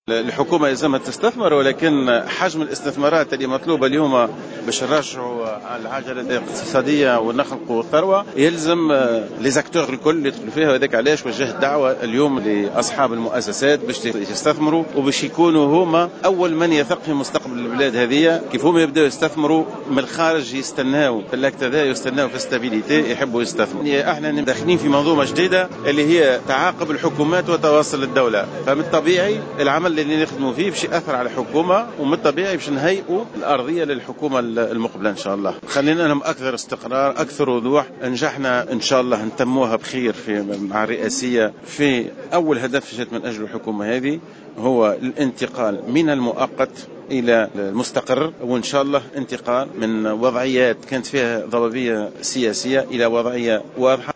الحكومة يلزمها تستثمر، ولكن حجم الاستثمارات اللي مطلوبة اليوم باش نرجعوا العجلة الاقتصادية ونخلقوا الثروة يلزم ليزاكتور الكل يدخلوا فيها. وذلك علاش وجهت دعوة اليوم لأصحاب المؤسسات باش يستثمروا وباش يكونوا هما أول من يثق في مستقبل البلاد هذه. كيف هم يبدأوا يستثمروا من الخارج يستناوا في الوقت هذا، يستناوا في استابيليتي، يحبوا يستثمروا. احنا داخلين في منظومة جديدة اللي هي تعاقب الحكومات وتواصل الدولة، فمن الطبيعي العمل اللي نخدموا فيه باش يأثر على الحكومة، ومن الطبيعي باش نهيئوا الأرضية للحكومة المقبلة إن شاء الله. خلينا لهم أكثر استقرار، أكثر وضوح. نجحنا إن شاء الله نتموها بخير في مع الرئاسية. في أول هدف جت من أجل الحكومة هذه هو الانتقال من المؤقت إلى المستقر، وإن شاء الله انتقال من وضعيات كانت فيها ضبابية سياسية إلى وضعية واضحة.